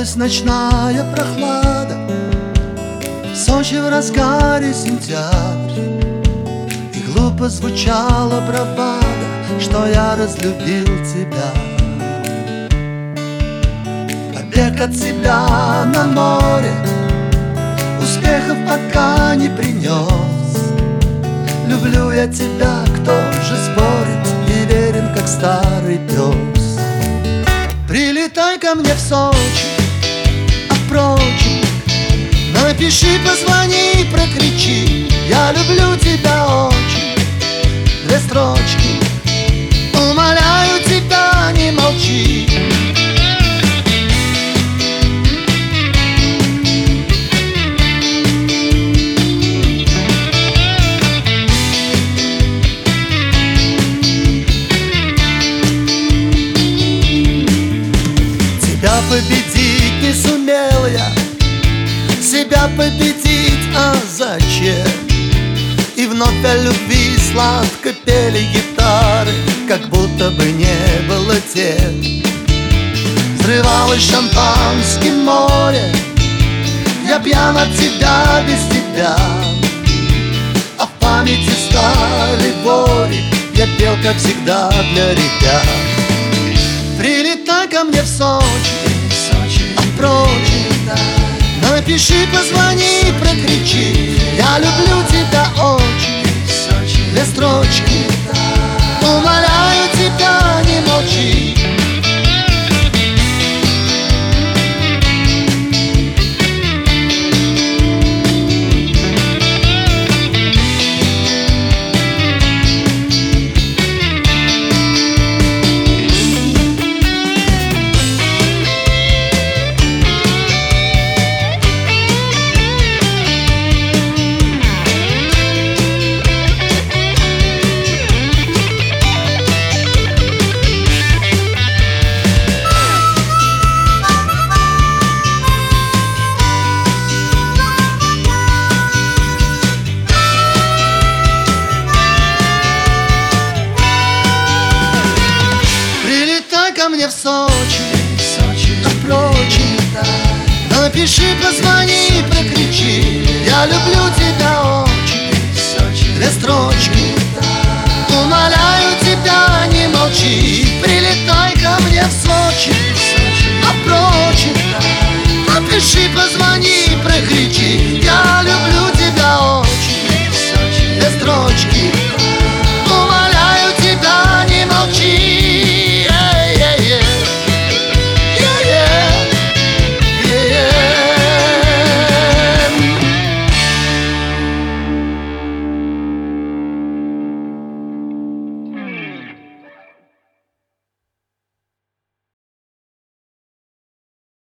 Спустилась ночная прохлада, в Сочи в разгаре сентябрь, и глупо звучала бравада, что я разлюбил тебя. Побег от себя на море успехов пока не принес. Люблю я тебя, кто же спорит, и верен, как старый пес. Прилетай ко мне в Сочи, а впрочем, напиши, позвони, прокричи: я люблю тебя очень. Две строчки, умоляю тебя, не молчи. Себя победить не сумел я, себя победить, а зачем? И вновь о любви сладко пели гитары, как будто бы не было тем. Взрывалось шампанским море, я пьян от тебя, без тебя. А в памяти старой горе я пел, как всегда, для ребят. Прилетай ко мне в Сочи, а впрочем, напиши, позвони, прокричи: я люблю тебя очень. Две строчки, умоляю тебя, не молчи. Ко мне в Сочи, а впрочем, напиши, позвони, прокричи: я люблю тебя очень. Две строчки, умоляю тебя, не молчи. Прилетай ко мне в Сочи, а впрочем, напиши, позвони, прокричи: я люблю тебя очень. Две строчки.